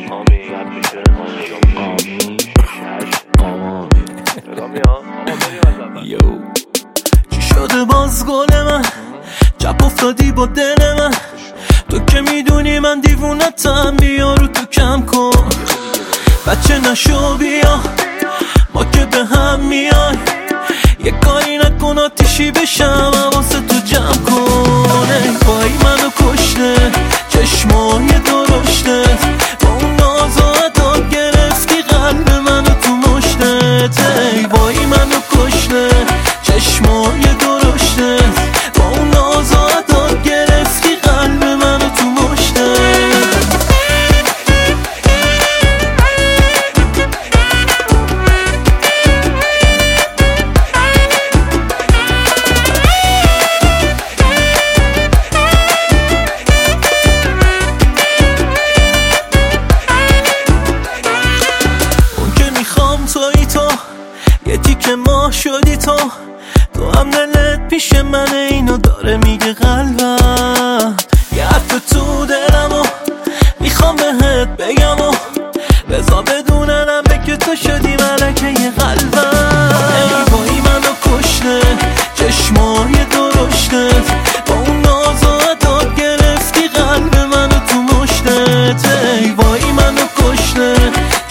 چی شده باز گل من چپ افتادی با دل من تو که میدونی من دیوونتم بیا رو تو کم کن بچه نشو بیا ما که به هم میای یه کاری نکن آتیشی بشم حواست تو جمع کن ای وای منو کشته چشمای درشتت با اون ناز و عداد گرفتی قلب منو تو مشتت ای وای منو کشته چشمای درشتت با اون ناز و عداد گرفتی قلب منو تو مشتت یه تیکه ما شدی تو هم دلت پیش من اینو داره میگه قلبم یه حرف تو دلمو میخوام بهت بگم و بذار بدوننم به که تو شدی ملکه یه قلبم ای وای منو کشته چشمای درشتت با اون ناز و عداد گرفتی قلب منو تو مشتت ای وای منو کشته